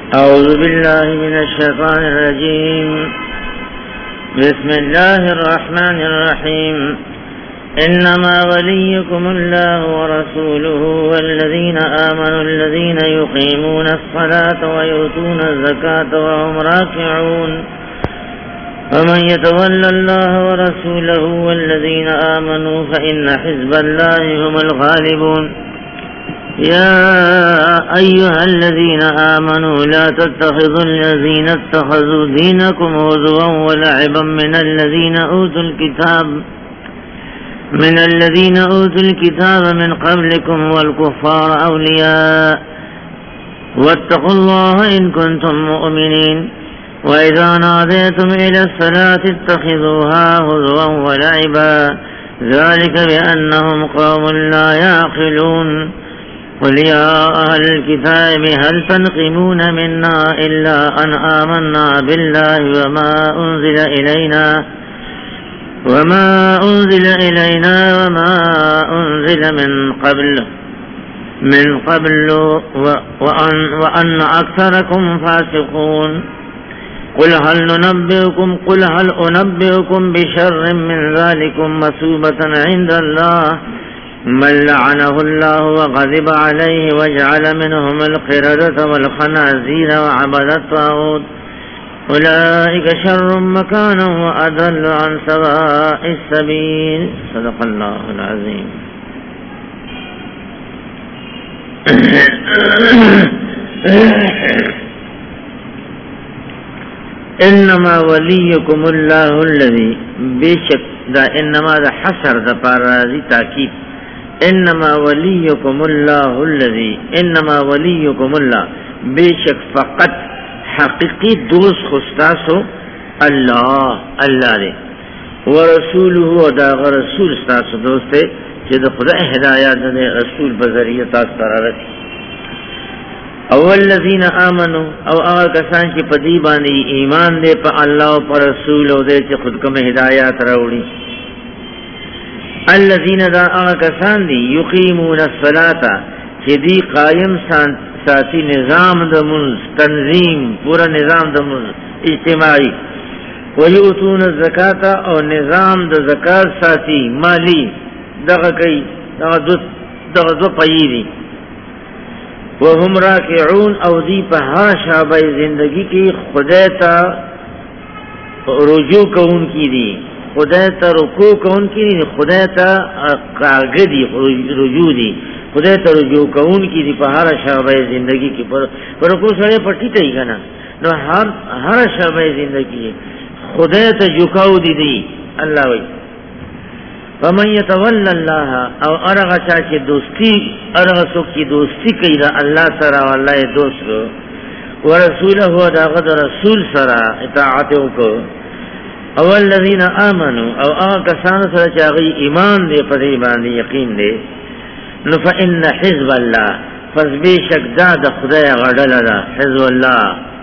أعوذ بالله من الشيطان الرجيم. بسم الله الرحمن الرحيم. إنما وليكم الله ورسوله والذين آمنوا الذين يقيمون الصلاة ويؤتون الزكاة وهم راكعون. ومن يتول الله ورسوله والذين آمنوا فإن حزب الله هم الغالبون. يا أيها الذين آمنوا لا تتخذوا الذين اتخذوا دينكم هزوا ولعبا من الذين أوتوا الكتاب من قبلكم والكفار أولياء واتقوا الله إن كنتم مؤمنين. وإذا ناديتم إلى الصلاة اتخذوها هزوا ولعبا ذلك بأنهم قوم لا يعقلون. قل يا أهل الكتاب هل تنقمون منا إلا أن آمنا بالله وما أنزل إلينا وما أنزل من قبل وأن أكثركم فاسقون. قل هل أنبئكم بشر من ذلكم مثوبة عند الله من لعنه الله وغضب عليه وجعل منهم القردة والخنازير وعبد الطاغوت أولئك شر مكانا وأضل عن سواء السبيل. صدق الله العظيم. انما وليكم الله الذي بشك دا انما دا حسر دا پارازی تاکید. انما وليكم الله الذي انما وليكم الله بشك فقط حقیقی دوست خستاسو اللہ دے ورسوله و دا رسول ستاسو دوستے چی دا خدا ہدایات دے رسول بذریعہ تاستر رسی. اول الذین آمنوا او آغا کسان چی پدی بانی ایمان دے پا اللہ و پا رسول دے چی خود کم ہدایات روڑی. الذین دا آغا کسان دی یقیمون الصلاة چی دی قائم ساتی نظام دا منز تنظیم پورا نظام دا منز اجتماعی. ویؤتون الزکاة او نظام دا زکاة ساتی مالی دغا کئی دغا دو پاییدی. وهم راکعون او دی پا ہر شعبہ زندگی کی خدایتا رجوع کون کی دی خدایتا رکوع کون کی دی خدایتا قاگدی رجوع دی خدایتا رجوع کون کی دی پا ہر شعبہ زندگی کی پر رکوع سڑے پٹی تایی کنا نو ہر شعبہ زندگی خدایتا جکاو دی اللہ وی. ومن يتول الله او ارغا چاچے دوستی ارغا سوک کی دوستی کئی دا اللہ سرا واللہ دوست کو ورسولہ ہوا دا غد رسول سرا اطاعتوں کو. اول الذین آمنوا او آغا کسان سرا چاگئی ایمان دے پدی باندی یقین دے نفعن حزب اللہ فز بے شک دا خدای غدل دا حزب اللہ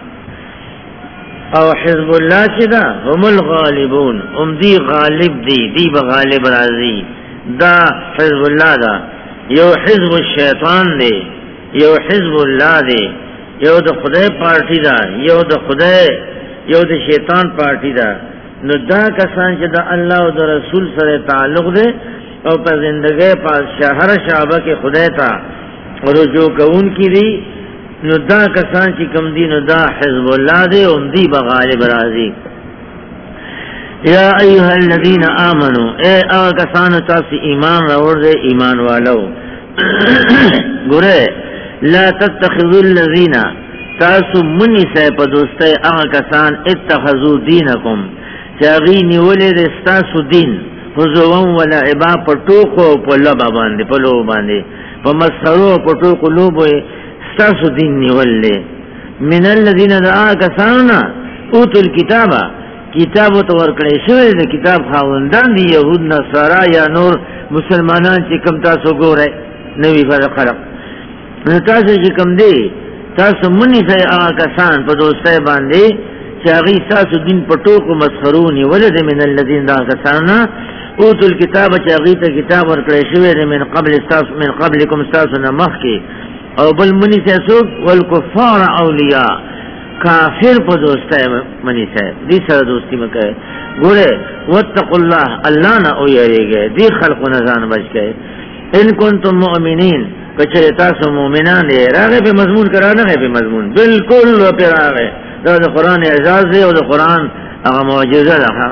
او حزب اللہ چدا هم الغالبون دی غالب دی بغالب رازی دا حزب اللہ دا یو حزب الشیطان دے یو حزب اللہ دے یو دا خدای پارٹی دا یو دا شیطان پارٹی دا. نو دا کسان چدا اللہ و دا رسول سر تعلق دے او پا زندگی پا شہر شعبہ کے خدای تا رجوع کون کی دی نو دا کسان چی کم دی نو دا حزب اللہ دے ام دی بغالب رازی. یا ایوہ الذین آمنو اے آغا کسان تاسی ایمان راور دے ایمان والو گرے لا تتخذوا الذین تاسو منی سے پا دوستے آغا کسان اتخذوا دینکم چاگی نیولے دے ستاسو دین حضوان ولعبا پا ٹوکو پا لبا باندے پا لو باندے پا مسخرو پا ٹوکو لو بوئے ستاسو دین نیول لے. من الذین دعا کسانونا اوتو الکتابا کتابو تو ورکڑے شوئے دے کتاب خاوندان دی یہود نصارا یا نور مسلمانان چی کم تاسو گو رہے نوی فرق خلق تاسو چی کم دے تاسو منی سے آغا کسان پا دوستے باندے چاگی تاسو دین پٹو کو مسخرونی ولد من الذین دعا کسانونا اوتو الکتاب چاگی تا کتاب ورکڑے شوئے دے من قبلکم ستاسو نمخ کے او بل منی سے سوک والکفار اولیاء کافر پا دوستا ہے منی صاحب دی سر دوستی میں کہے گورے واتقوا اللہ اللہ نہ اویرے گئے دی خلق و نظان بچ گئے ان کنتم مؤمنین کچھے تاسو مومنان دے راگے پہ مضمون کرا نگے پہ مضمون بالکل و پہ راگے دا قرآن اعزاز دے و دا قرآن اگا معجزہ رہا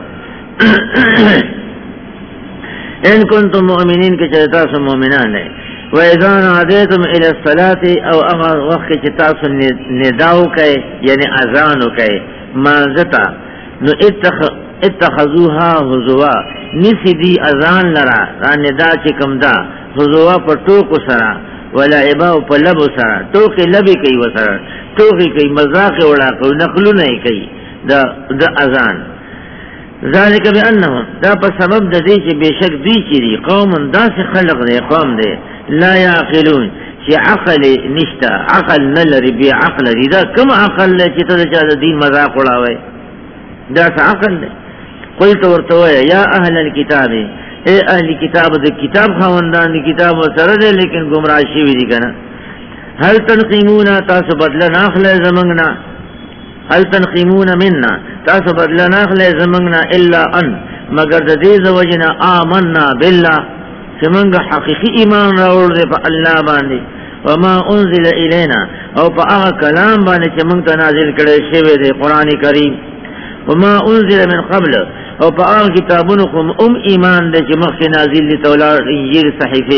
ان کنتم مؤمنین کچھے تاسو مومنان دے وَإِذَا نَادَيْتُمْ إِلَى الصَّلَاةِ او اغا وقت چتاسو نداو کئے یعنی اذانو کئے مانزتا نو اتخذوها حضوا نسی دی اذان لرا را ندا چکم دا حضوا پر ٹوکو سرا ولعباو پر لبو سرا ٹوکی لبی کئی و سرا ٹوکی کئی مذاق اوڑا کئی نقلو نئی کئی دا اذان ذالک بانہم دا پر سبب دا دی چی بے شک دی چی دی قوم دا سے خلق دے قوم دے لا یعقلون چی عقل نشتا عقل نلری بی عقل دی دا کم عقل لے چی تا دا چا دا دین مذاق اڑاوے دا سا عقل لے قلت ورطوئے یا اہل الكتاب اے اہل کتاب دا کتاب خواندان دی کتاب و سر دے لیکن گمراہ شیوی دی کنا هل تنقیمونا تاسو بدلا ناخل زمانگنا هل تنقیمون مننا تاسو بدلا ناخل زمانگنا الا ان مگر دا دیز وجنا آمنا باللہ چمنگا حقیقی ایمان راوڑ دے پا اللہ باندے وما انزل الینا او پا آغا کلام باندے چمنگتا نازل کرے شوے دے قرآن کریم وما انزل من قبل او پا آغا کتابونکم ایمان دے چمخ نازل دی تولار انجیل صحیفے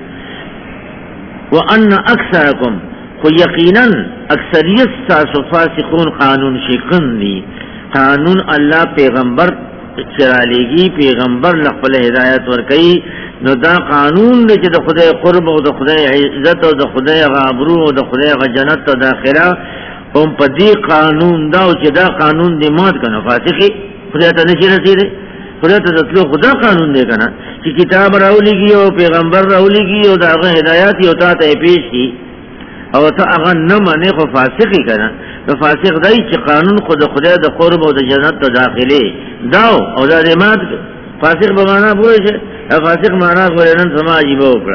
وان اکثرکم خو یقینا اکثریت ساسو فاسقون قانون شکن دی قانون اللہ پیغمبر چرا لے گی پیغمبر لقبل ہدایت ورکی نو دا قانون دے چی دا خدای قرب و دا خدای عزت و دا خدای غابرو و دا خدای جنت و داخلہ ام پا دی قانون دا و چی دا قانون دی مات کنا فاسقی خدای تا نشی رسی دے خدای تا تطلو خدا قانون دے کنا چی کتاب راولی کی و پیغمبر راولی کی و دا اغا ہدایتی و تا تا پیش کی او تا اغا نمانے خو فاسقی کنا تو فاسق دای چی قانون خود خدای دا قرب و دا جنت و داخلے داو او دا دی مات کنا فاسق بمانا پورے چھے فاسق مانا قرآن سما عجیبہ اکڑا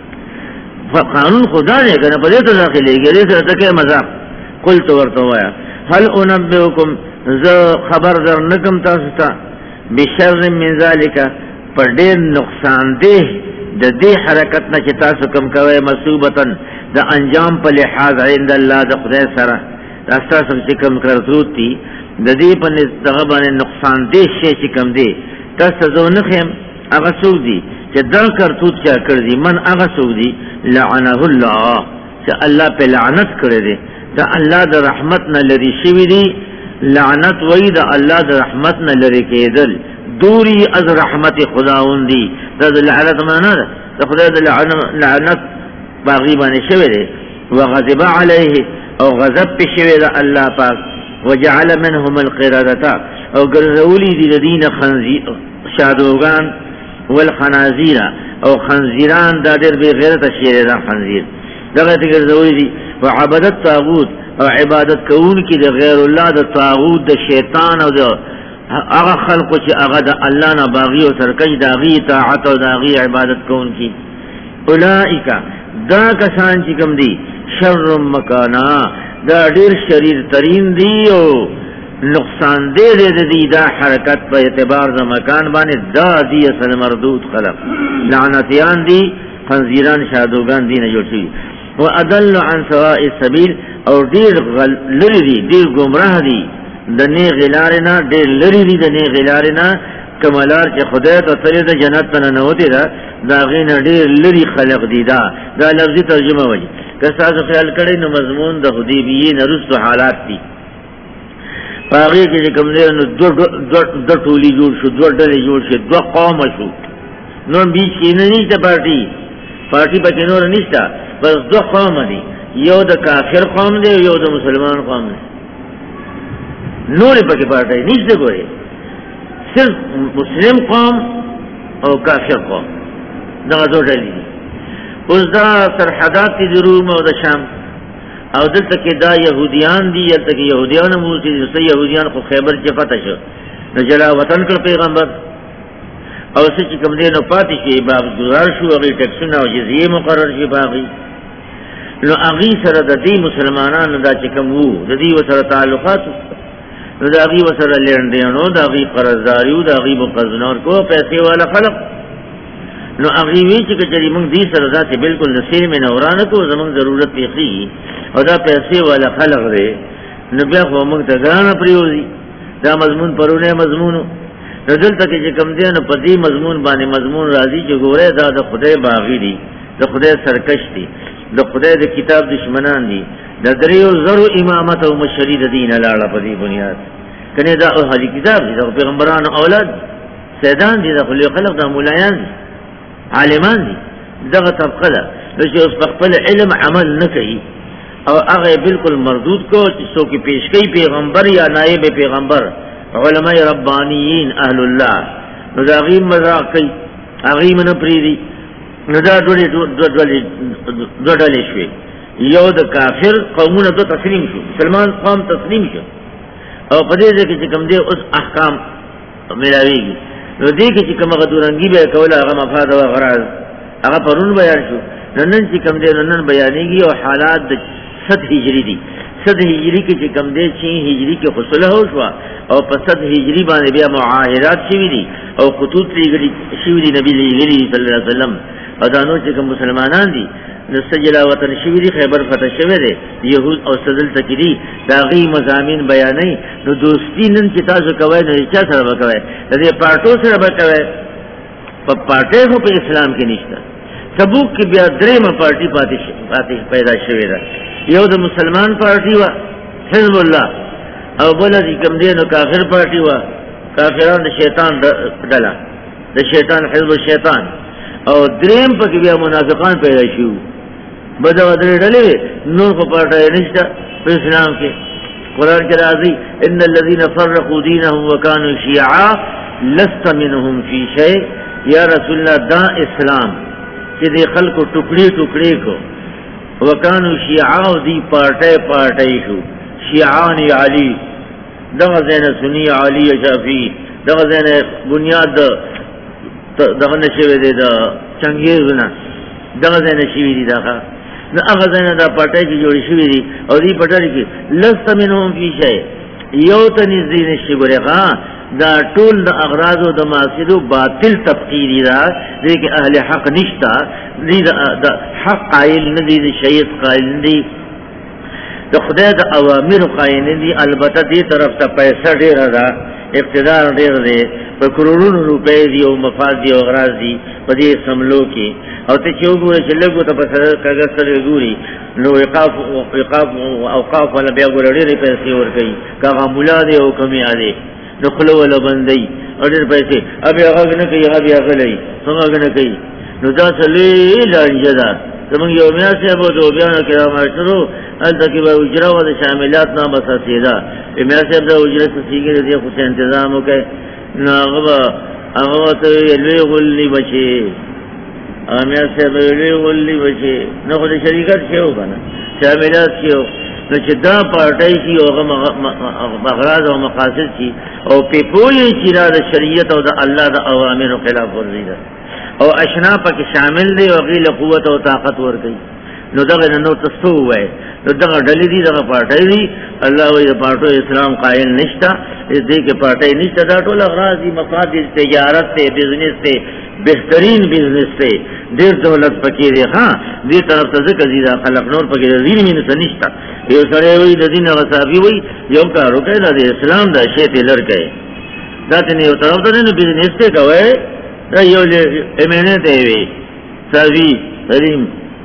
قانون خدا نے کہنا پدے تو داخلے گئے دے سے تکے مذاق قلت ورطا وایا حل انبئکم ز خبر در نکم تاستا بشر من ذالکا پر دیر نقصان دے دا دے حرکتنا چی تاسو کم کوئے مصوبتن دا انجام پا لحاظ عند اللہ دا خدای سرا دا استاسم چی کم کرتوت تی دا دے پا نستغبان نقصان دے شے چی کم دے تاستا زو نخیم اغا سوک دی چا دا کرتوت چا کردی من اغا سوک دی لعنہ اللہ چا اللہ پہ لعنت کردے دا اللہ دا رحمت نا لری شوی دی لعنت وی دا اللہ دا رحمت نا لری کے دل دوری از رحمت خداون دی دا لعنت مانا دا خدا دا لعنت باغیبان شوی دے وغضب علیہ او غضب پہ شوی دا اللہ پاک وجعل منهم القردتا او گرزولی دی دین خنزیر شادوگان والخنازیر او خنزیران دا دیر بی غیرت شیر دا خنزیر دا غیرت گرزولی دی وعبادت طاغوت او عبادت کون کی دا غیر اللہ دا طاغوت دا شیطان او دا اغا خلقو چی اغا دا اللہ نا باغی و سرکش دا غی طاعت و دا غی عبادت کون کی اولائکا دا کسان چی کم دی شر مکانا دا دیر شریر ترین دی او نقصان دے دے دی دا حرکت پا اعتبار دا مکان بانے دا دی اصل مردود خلق لعنتیان دی خنزیران شادوگان دی نجوٹی و ادل عن سواء السبیل اور دیر لری دی دیر گمراہ دی دنے غلارنا دیر لری دی دنے غلارنا کمالار چے خدایت و طرید جنت تنا نوتی دا دا غین دیر لری خلق دی دا لفظی ترجمہ وجی کساس خیال کردی نو مضمون دا خدیبیی نرست حالات دی پاگی کے کم دے دو ٹولی جوڑ شو دو ڈلی جوڑ شو دو قوم شو نو بیچ کی نیشتا پارٹی پاکی نور نیشتا بس دو قوم دی یو دا کافر قوم دے یو دا مسلمان قوم دے نور پاکی پارٹی نیشتا گوئے صرف مسلم قوم اور کافر قوم دا دو ڈلی دی اس دا سرحدات تی دروم او دا شام او دلتا که دا یهودیان دی یلتا که یهودیان موسی دی سا یهودیان خو خیبر چه پتا شو نو جلا وطن کر پیغمبر او سا چکم دی نو پاتی شی باب گزار شو اغی ٹکسون او جزیه مقرر شی باقی نو اغي سره د دې مسلمانانو دا چې کوم وو د دې وسره تعلقات نو دا اغي وسره لندینو دا اغي قرضداریو دا اغي مقرضنور کو پیسې والا خلق نو اغي وی چې کچري موږ دې سره ذات بالکل نصیر میں نورانه کو زموږ ضرورت پیخي او دا پیسې والا خلق دی نو بیا خو موږ ته ګرانه پریوزي دا مضمون پرونه مضمونو رجل تک چې کم دی نو په دې مضمون باندې مضمون راځي چې ګوره دا د خدای باغی دی د خدای سرکش دی د خدای د کتاب دشمنان دي د دریو زرو امامت او مشری د دین لاړه په دې بنیاد کنه دا اهل کتاب دي د پیغمبرانو اولاد سیدان دي د خلق د مولایان دي عالمان دي دغه طبقه ده چې اوس په خپل علم عمل نه کوي او هغه بالکل مردود کو چې څوک پیش کوي پیغمبر یا نائب پیغمبر علماء ربانیین اهل الله نو دا غیم مذاق کوي هغه من پریدي نو دا دوړلې شوي یو د کافر قومونه ته تسلیم شو مسلمان قوم تسلیم شو او په دې کې چې کوم دي اوس احکام ملاويږي نو دې کې چې کومه غدورنګي به کوله هغه مفاد او غرض هغه پرون بیان شو نن چې کوم دي نن بیانېږي او حالات د 7 هجری دي 7 هجری کې چې کوم دي 6 هجری کې خصله هو شو او په 7 هجری باندې بیا معاهدات شوي دي او خطوط لګري شوي دي نبی صلی الله علیه وسلم او دا نو چې کوم مسلمانان دي د سجلا وطن شوي دي خیبر فتح شوی دي يهود او سدل تکری دا غي مضامین بیانې نو دوستی نن چې تاسو کوی نو چا سره وکوي د دې پارټو سره وکوي په پارټي خو په اسلام کې نشته تبوک کې بیا درېمه پارټي پاتې پیدا شوې ده یو د مسلمان پارټي وا حزب الله او بل د کوم دینو کافر پارټي وا کافرانو د شیطان ډله د شیطان حزب الشیطان او دریم پکې بیا منافقان پیدا شو بده ودرې ډلې نور په پارټي نشته په اسلام کې قرآن کې راځي ان الذين فرقوا دينهم وكانوا شيعا لست منهم في شيء یا رسول الله دا اسلام چې د خلکو ټوکړي ټوکړي کو وکانو شیعا او دی پارټي شو شیعان علی دغه زین سنی علی شافعی دغه زین بنیاد دغه نشوي دی دا چنګیزونه دغه زین شوی دی دغه نو هغه زین دا پارټي کې جوړ شوی دی او دی پارټي کې لست منهم فی شیء یو تنزین شي ګره دا ټول د اغراض او د مقاصد باطل تفقیری دا دې کې اهل حق نشتا دې د حق قائل نه دي شیعت قائل دي د خدای د اوامر قائل دي البته دې طرف ته پیسې ډیر ده اقتدار ډیر دی په کروڑونو روپے دی او مفاد دی او اغراض دی په دې سملو کې او ته چې وګورې چې لګو ته په کاغذ سره ګوري نو وقاف او اوقاف ولا بیا ګورې ډېرې پیسې ورکړي کاغه مولا دی او کمی علي نخلو ولا بندي اډر پیسې ابي هغه نه کوي هغه هغه لای څنګه نه کوي نو دا سلی لانجدا زمونږ یو میا صاحب او بیان کړه ماشرو الته کې به اجرا او شاملات نه بس سیدا میا صاحب د اجرت سیګره دي خو تنظیم وکړي نو هغه ته لوی غلي بچي میا صاحب لوی غلي بچي نو د شریکت شو کنه شاملات شو نو چې دا پارټای شي او اغراض او مقاصد شي او په پوهې چې د شریعت او د الله د اوامرو خلاف ورزي ده او اشنا پکې شامل دي او غیله قوت او طاقت ورکړي نو دغه نو تاسو وای نو دغه ډلې دي دغه پارټای دي الله وی پارټو اسلام قائل نشتا دې کې پارټای نشتا دا ټول اغراض مقاصد تجارت ته بزنس ته بهترین بزنس ته ډیر دولت پکې دی ها دې طرف ته ځکه زیاده خلق نور پکې دین مين څه نشتا یو سره وی د دین غصابي وی یو کار وکړي د اسلام د شی ته لړکې دا ته یو طرف ته نه بزنس ته کوي دا یو امنه ته وی سوي ریم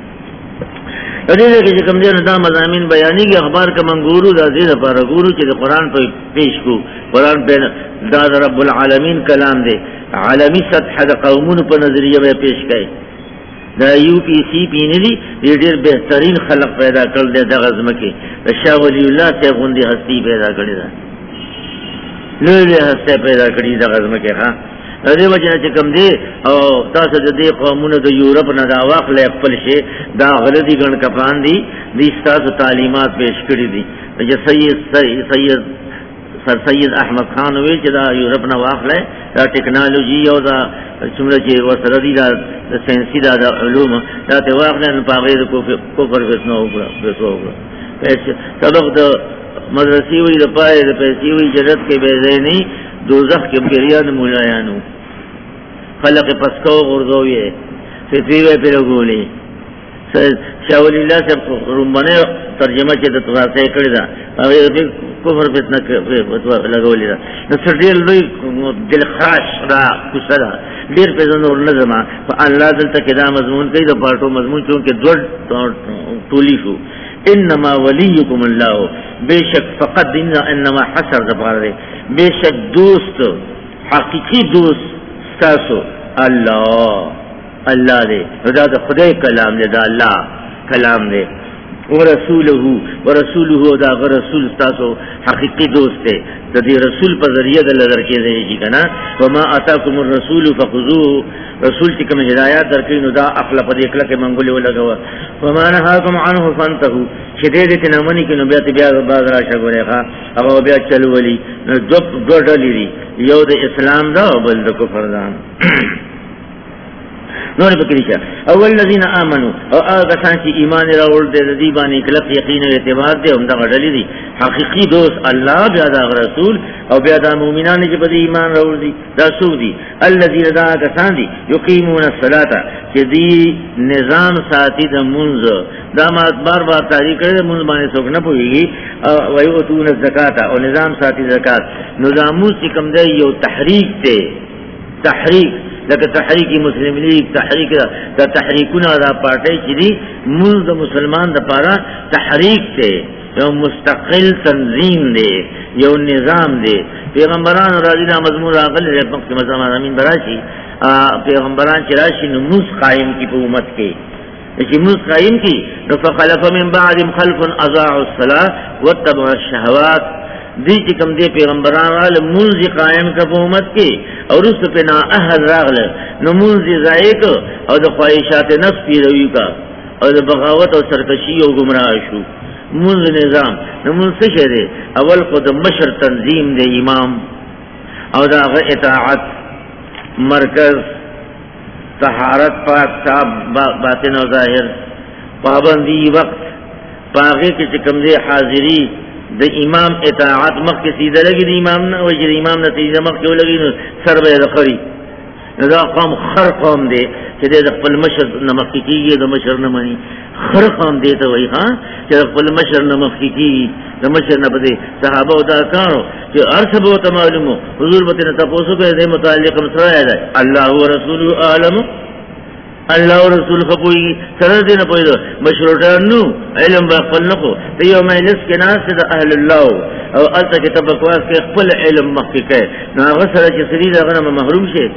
دې کې کوم دې دا مضامین بیانېږي اخبار کا منګورو د دې لپاره ګورو چې قرآن په پیش کو قرآن په دا رب العالمین کلام دی عالمی سطح د قومونو په نظریه به پیش کړي دا یو پی سی پی نه دي ډېر بهترین خلق پیدا کړل د غزم کې شاه ولی الله ته غوندي هستی پیدا کړی دا لوی هستی پیدا کړی د غزم کې ها دې وجه چې کوم دی او تاسو د دې قومونو د یورپ نه دا واخلې خپل شي دا غلطي ګڼ کپان دي د تاسو تعلیمات پیش کړی دي چې سید سر سید احمد خان ہوئے چې دا یورپ نه واخلې دا ټیکنالوژي او دا څومره چې ورسره دي دا ساینسي دا علوم دا ته واخلې نو په هغې د کفر فتنه وکړه سبق د مدرسې وي د پای د پیسې وي جنت کې بې ځای نه دوزخ کې پیریان مولایانو خلق پسکو غرزوی فتوی وی پر گولی شاہ ولی اللہ سے رنبانے ترجمہ چیتا تغاسے کردی دا کفر فتنہ لگولی دا نصر دیر لوی دل خراش را کسا دا دیر پیزن اور نظمہ فا اللہ دلتا کدا مضمون کئی دا پارٹو مضمون چونکہ دوڑ تولی شو انما ولیکم اللہ بے شک فقط انما حسر دا پار دے بے شک دوست حقیقی دوست تاسو اللہ دے دا خدای کلام دے دا اللہ کلام دے ورسولہ دا رسول تاسو حقیقی دوست دے دا دی رسول پر ذریعہ دا لدر کے دے جی کنا وما آتاکم الرسول فخذوه رسول چکم ہدایات درکینو دا اخلا پا دیکلا کے منگولی و لگوا وما نحاکم عنہ فانتہو شدید تنامنی کنو بیات باز راشا گو ریخا اگو بیات چلو ولی دو ڈالی دی یو دا اسلام دا و بل دا کفر دان نور بکریشا اول الذین آمنوا او آگا سانچی ایمان راول دے دیبانی کلق یقین و اعتبار دے ہم دا غڈلی دی حقیقی دوست اللہ بیادا رسول او بیادا مومنان جب دی ایمان راول دی دا سو دی الذین دا آگا سان دی یقیمون الصلاة چی دی نظام ساتی دا منز دا بار بار تاریخ کرده منز بانے سوک نپوئی گی ویؤتون الزکاة او نظام ساتی زکاة نظامون سی کم دے یو تحریک تے تحریک لکه تحریکی مسلم لیگ تحریک دا تحریکونا دا پارٹی چی دی منز دا مسلمان دا پارا تحریک تے یو مستقل تنظیم دے یو نظام دے پیغمبران راضی دا مضمون راقل دے مقت مضمان امین براشی پیغمبران چی راشی نموز قائم کی پا امت کے اچھی موز قائم کی فخلف من بعدم خلف اضاعوا الصلاة واتبعوا الشہوات دی چکم دے پیغمبران والا منزی قائم کا امت کے اور اس پہ نا احد راغل نو منزی ضائع کا اور دا خواہشات نفس پی روی کا اور دا بغاوت اور سرکشی و گمراہ شو منز نظام نو منز سے دے اول خود مشر تنظیم دے امام اور دا اطاعت مرکز طہارت پاک صاحب باطن و ظاہر پابندی وقت پاگے کے چکم دے حاضری دا امام اطاعت مخ کے سیدھا لگی دا امام نا وجہ دا امام نا سیدھا مخ کے لگی سر بے دا خری دا قوم خر قوم دے کہ دے دا قبل مشر نمخ کی گئی دا مشر نمانی خر قوم دے تا وہی خان کہ دا قبل مشر نمخ کی گئی دا مشر نپدے صحابہ دا کانو کہ عرص بہتا معلومو حضور بطن تپوسو پہ دے متعلق مصرح ہے اللہ و رسول عالم اللہ و رسول خپوئی سرد دینا پوئی دو مشروطانو علم باقبل نکو تیو مجلس کے ناس سے دا اہل اللہ او علتا کی تبکواس کے اقبل علم محقق ہے نا غسر چی سرید اغنم محروم شے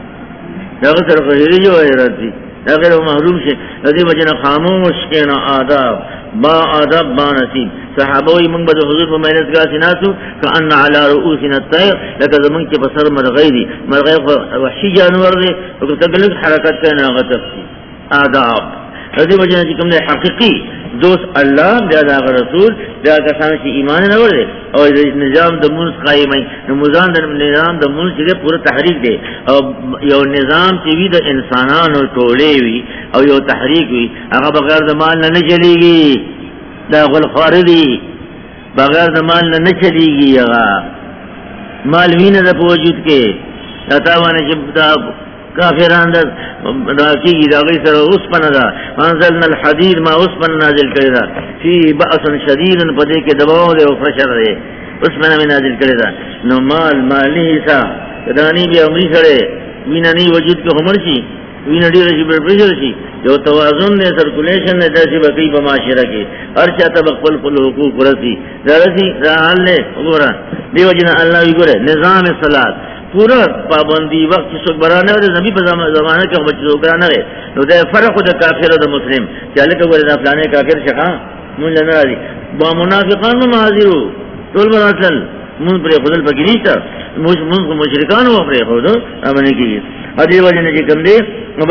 نا غسر خیری جو ایرات دی نا غیر محروم شے ندی بجنا خاموش کے نا آداب با آداب با نسیم صحابوی منگ بدو حضور پا مجلس گا سناسو کأن علا رؤوسنا الطیر لکا زمان کے بسر مرغی دی مرغی وحشی جانور دی وکر تقلق حرکت کرنا غطف دی آداب رضی بجنا چی کم دے حقیقی دوست اللہ بیادا آغا رسول بیادا کسان چی ایمان نور دے اور نظام دا منس قائم ہے نظام دا منس چی دے پورا تحریک دے اور یو نظام چی بھی دا انسانان و ٹولے وی اور یو تحریک وی آغا بغیر دا مال نہ چلے گی دا غلخواردی بغیر دا مال نہ چلے گی آغا مال وین دا پوجود کے تاوانا جب دا کافران دا کی گی دا غی سر اس پن دا انزلنا الحدید ما اس پن نازل کردا فی بأسن شدید پدے کے دباؤ دے و فشر دے اس پن میں نازل کردا نو مالی حصہ دانی بھی عمری سڑے وینا نہیں وجود کے حمر چی وینا دی رشی برپریشر چی جو توازن دے سرکولیشن دے داسی بقی پا معاشرہ کے ہر چاہتا بقبل پل حقوق رسی دا رسی دا حال لے گورا دی وجنا اللہ بھی گورے نظام صلاة پورا پابندی وقت سوک برانے ہوئے نبی پر زمانہ کے بچے سوک برانے ہوئے نو دے فرق دا کافر و دا مسلم چالے کہ گوڑے دا فلانے کافر شکا من لنا راضی با منافقان میں حاضر ہو طول براسل من پر خودل پکی نیستا من کو مشرکان ہوا پر خودل امنے کی حدی وجہ نے کم دے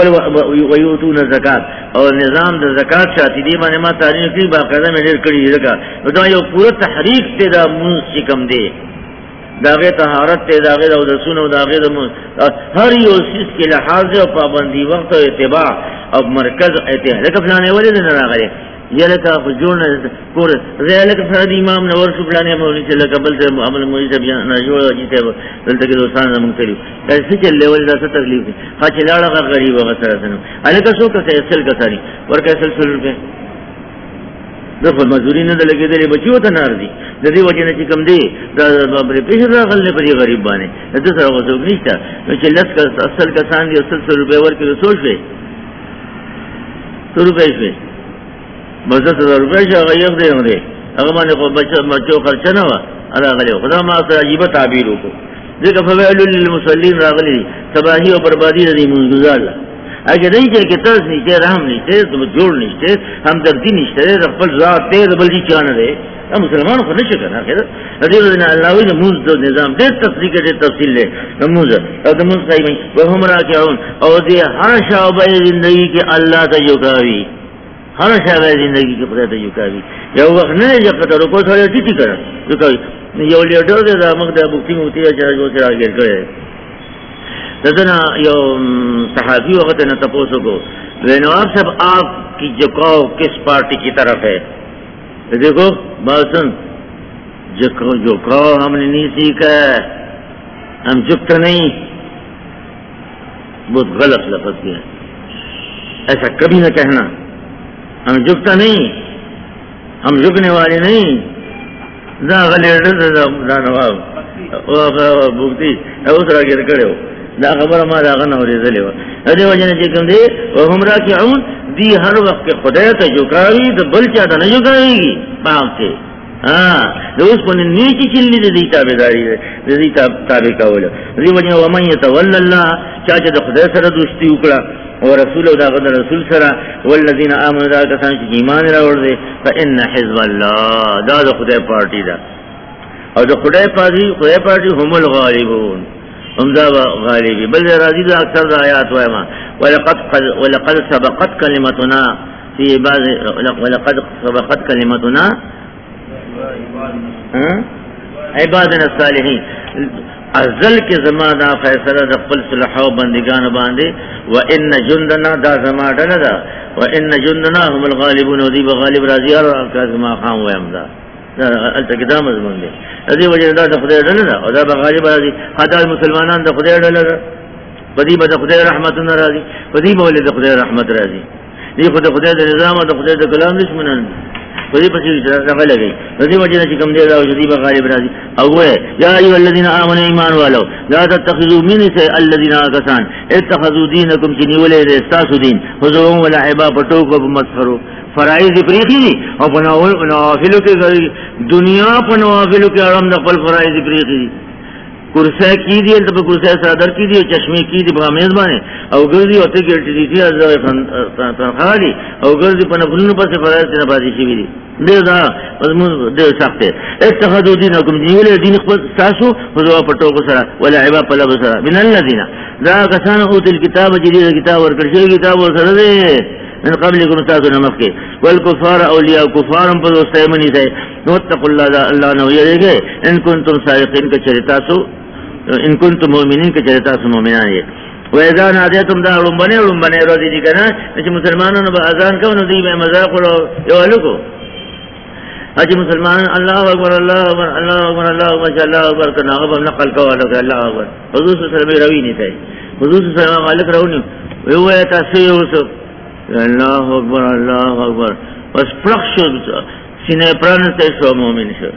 ویوتون زکاة اور نظام دا زکاة شاتی دی مانے ما تاریخ کی باقاعدہ میں دیر کری زکاة دا یو پورا تحریک تے دا منس چکم دے داغے طہارت تے داغے دا ودسون و داغے دا ہر یو چیز کے لحاظ و پابندی وقت و اتباع اب مرکز اتحاد لکا فلانے والے دن راغلے یا لکا جوڑنا کور زیادہ لکا فرد امام نور شو فلانے مولین سے لکا بل سے عمل مولی سے نجوڑا جیتے دلتا کے دوستان زمان کریو ایسی چلے والے دا سا تکلیف دی خواہ چلاڑا کا غریب و غصر سنو لکا سو کسے اصل کساری ورکا اصل سل روپے دفع مزوری نہ لگے دے بچیو تا نار دی دی وجہ نے چکم دی پیش راغل نے پری غریب بانے دوسرا غصوک نیشتا لس کا اصل کسان دی اصل 100 روپے ورکی تو سوچ لے 100 روپے شوے بس 10,000 روپے شا غیق دے ہوں دے اگر مانے کو بچو خرچہ نہ ہوا اللہ غلی خدا ما اصلا عجیبہ تعبیروں کو دیکھا فویلو للمسلین راغلی تباہی و بربادی رضی منگزار اللہ اگر نہیں چاہے کہ ترس نیچے رحم نیچے جوڑ نیچے ہم دردی نیچے رفل ذات تے بلجی چانا دے ہم مسلمان کو نشے کرنا خیر رضی اللہ ہوئی نموز دو نظام دے تفریق دے تفصیل لے نموز نموز صحیح میں وہم راکعون اور دے ہر شعبہ زندگی کے اللہ تا یکاوی ہر شعبہ زندگی کے خدا تا یکاوی یا وقت نہیں جب رکو تھوڑی ٹیٹی کرا یکاوی یہ لیڈر دے دا مقدہ بکتی موتی ہے چاہا جو سے آگیر کرے ددنا یو صحابی وقت نہ تپوسو کو نواب صاحب آپ کی جھکاؤ کس پارٹی کی طرف ہے دیکھو بات سن جھکاؤ ہم نے نہیں سیکھا ہم جھکتے نہیں بہت غلط لفظ کیا ایسا کبھی نہ کہنا ہم جھکتا نہیں ہم جھکنے والے نہیں نواب بھگتی اس طرح کے کڑے ہو دا خبر ہمارا آغا نوری ذلے ہوا ادھے وجہ نے چکم دے وہم راکعون دی ہر وقت کے خدای تا جھکاوی تو بل چاہتا نہ جھکاوی گی پاک سے اس کو نیچی چلی دی تابداری دی تابع کاولا دی وجہ ومن یتول اللہ چاچہ دا خدای سر دوستی اکڑا ورسول دا غد رسول سر والذین آمن دا کسان چی ایمان راوڑ دے فإن حزب اللہ دا خدای پارٹی دا اور دا خدای پارٹی هم الغالبون امدہ غالبی بل راضی دا اکثر دا آیات وائما ولقد سبقت کلمتنا فی بعض ولقد سبقت کلمتنا عبادنا الصالحین ازل کے زمانہ فیصلہ دا قل صلحو بندگان باندے وان جندنا دا زمانہ دا وان جندنا هم الغالبون ودیب غالب راضی اور ما خام وائمدہ التقدا مضمون دے ادی وجہ دا خدای ڈلنا او دا غالب راضی خدا مسلمانان دا خدای ڈلنا بدی بد خدای رحمت راضی بدی مولد خدای رحمت راضی یہ خدای دا نظام دا خدای دا کلام دشمنان بدی پسی جگہ لگی بدی وجہ دا کم دے دا جدی غالب راضی او ہے یا ایھا الذین آمنوا ایمان والو لا تتخذوا من الذین آکسان اتخذوا دینکم چنی ولے استاسو دین حضور ولا عبا پٹو کو مسخرو فرائض پریخی دی اور نوافلو کے دنیا پر نوافلو کے عرم نقل فرائض پریخی دی کرسہ کی دی تب کرسہ صدر کی دی چشمے کی دی بغامیز بانے او گردی ہوتے گرٹی دی تھی ازدوی تنخواہ دی او گردی پا نفلون پر سے فرائض سے نبازی شوی دی دیر دا مضمون دیر ساکتے اتخذو دینکم جیولے دین اخبت ساسو حضوہ پٹو کو سرا ولا عبا پلب سرا من اللہ دینا دا کسان اوت الكتاب جدید کتاب ورکرشی کتاب ورسر دے من قبلکم تاسو نمک کے والکفار اولیاء کفارم پر دوستیمنی سے واتقوا اللہ نو یہ دیکھے ان کنتم صادقین کا چرتاسو ان کنتم مومنین کا چرتاسو مومنان یہ وَإِذَا نَادَيْتُمْ دَا رُمبنے رو دی کنا اچھا مسلمانوں نے اذان کو نو دی میں مذاق رو یوالو کو اچھا مسلمان اللہ اکبر اللہ اکبر اللہ اکبر اللہ اکبر اللہ اکبر کرنا غب ہم نقل کو والو کہ اللہ اکبر حضور صلی اللہ علیہ وسلم روی نہیں تھے حضور صلی اللہ علیہ وسلم مالک رو نہیں وہ ہے تاثیر حسو اللہ اکبر بس پرخ شو سینے پران سے شو مومن شو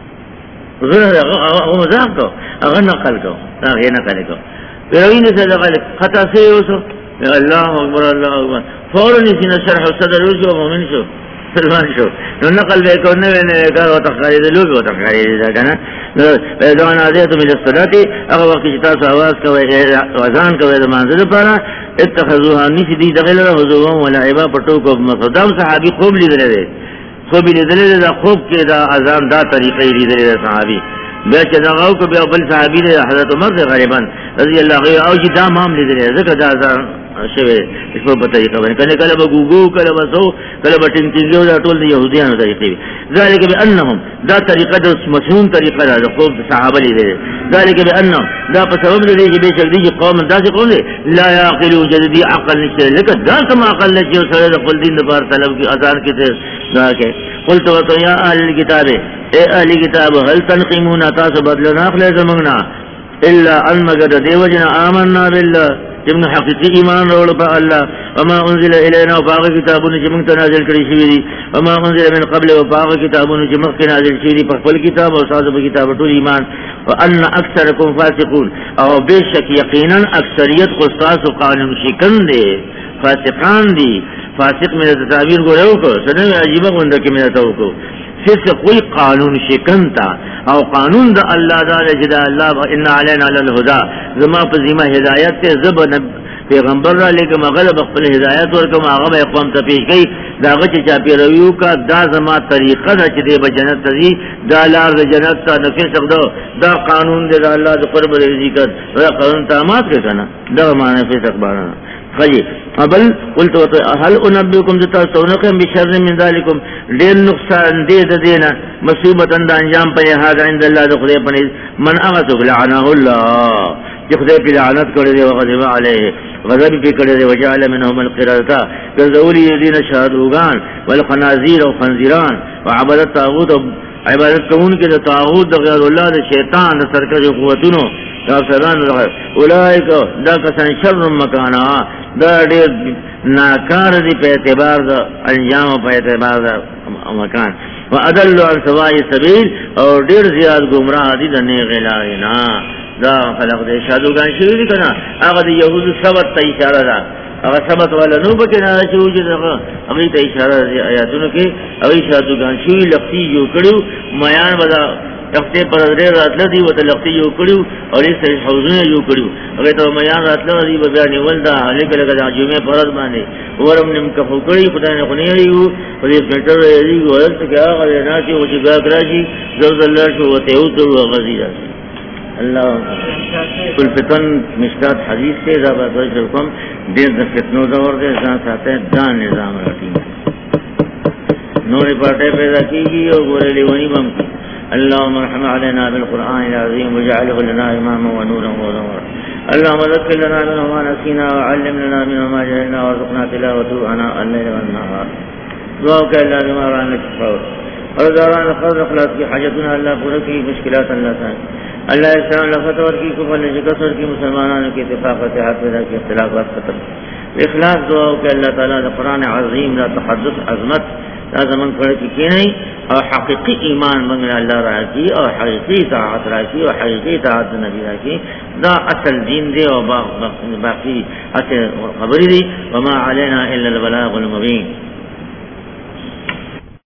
مذاق کو اگر نقل کو اگر نقل کو روین سے لقل خطا سے حسو اللہ اکبر فوراً سینے شرح صدر شو مومن شو سلمان شو نقل بے کو نوے کار و تخارید لوگ و تخارید کنا دعان آدیتو من الصلاة اگر وقت چتاس آواز کوئے وزان کوئے دمانزل پارا اتخذوها نیسی دی دخل رہا حضوهم ولعبا پٹو کو مصدام صحابی خوب لی دلے خوب لی دلے دا خوب کے دا ازان دا طریقی لی دلے دا صحابی بیچ دا غاو کو بے اول صحابی دے حضرت عمر دے غریبان رضی اللہ غیر آو جی دا مام لی دلے ذکر دا ازان شوے اس پر بطریقہ بنے کنے کلبا گوگو کلبا سو کلبا ٹنٹنگیو دا طول دی یہودیان طریقی بھی ذالک بے انہم دا طریقہ دا مسنون طریقہ دا خوب صحابہ لی دلے ذلك بأنه دا بسبب دي بے شک دی قوم داسي قوم دي لا يعقلون جدي عقل نشته لك دا سم عقل نشته سره خپل دین د بار طلب کی اذان کی دا کہ قلت تو یا اهل الكتاب اے اهل کتاب هل تنقمون تاسو بدلنا اخلا زمنا الا ان مگر دیوجنا آمنا بالله جمن حقیقی ایمان روڑ پا اللہ وما انزل الینا وفاق کتابون جمن تنازل کری شویدی وما انزل من قبل وفاق کتابون جمن نازل شویدی پخبل کتاب وصادب کتاب طول ایمان وان اکثرکم فاسقون او بے شک یقینا اکثریت خستاس و قانون شکن دے فاسقان دی فاسق میں تعبیر کو رہو کو سنو عجیبہ گندکی میں رہو کو فسق کوئی قانون شکن تا او قانون دا اللہ دا جدا اللہ ان علینا للہدا زما پزیمہ ہدایت تے زبن پیغمبر را لے کے مغلب اقبل ہدایت ورکم آغم اقوام تا پیش گئی دا غچ چاپی رویو کا دا زما طریقہ دا چدے با جنت تزی دا لار دا جنت تا نفسق دا قانون دے دا اللہ دا قرب رضی کر دا قانون تامات کے کنا دا معنی فسق بارانا خجی ابل قلت هل انبئكم تتسونكم بشر من ذلكم دین نقصان دے دینا مصیبت دا انجام پہ هذا عند الله دخل پنے من اغسق لعنه الله جخدے پہ لعنت کرے دے وغضب علیہ غضب پہ کرے دے وجعل منهم القردة كذولی الذين شهدوغان والخنازیر و خنزیران وعبد الطاغوت عبادت کون کے طاغوت غیر اللہ دے شیطان دے سرکش قوتونو دا سران اولئک دا کسان شر مکانا دا دیر ناکار دی پہ اعتبار دا انجام پہ اعتبار دا مکان و ادل عن سوائی سبیل اور دیر زیاد گمراہ دی دا نیغ لاغینا دا خلق دے شادوگان شروع دی کنا آغا دی یہود سبت تا اشارہ دا اگر سبت والا نو بکی نارا شروع جی دا اگی تا اشارہ دی آیاتونو کی اگی شادوگان شروع لقتی جو کڑیو میان بدا لقتی پر ادرے راتلا دی و تا لقتی جو کڑیو اور اس طرح حوزن جو کڑیو اگر تو میان راتلا دی بزانی ولدا لیکن لگا دا جمعہ پرد بانے ورم نمکفو کڑی خدا نے خونی ریو خلیف میٹر ریو ورد سکے آقا دینا چی وچی گاک راشی زرد اللہ شو و تیوتر و غزی راشی اللہ کل فتن مشکات حدیث سے ضابط وجرکم دیر دا فتنو دور دے زان ساتے ہیں دان نظام رکھی نوری پارٹے پیدا کی گی اور گورے لیونی بم کی اللہم رحم علینا بالقرآن العظیم وجعله لنا اماما ونورا ونورا اللہم ذکر لنا منه ما نسینا وعلم لنا منه ما جہلنا ورزقنا تلاوته انا اللیل والنهار دعاو کہ اللہ بما رعنی تفاور اور دعوان قدر اخلاص کی حاجتنا اللہ پورا کی مشکلات اللہ تعالی اللہ اسلام لفتور کی کفر لشکسر کی مسلمانوں کی اتفاق اتحاد پیدا کی اختلافات ختم اخلاص دعاو کہ اللہ تعالی قرآن عظیم لا تحدث عظمت لا زمن کرے کی نہیں اور حقیقی ایمان منگل اللہ رہا کی اور حقیقی اطاعت رہا کی اور حقیقی اطاعت نبی رہا کی دا اصل دین دے اور باقی اصل خبری دی وما علینا الا البلاغ المبین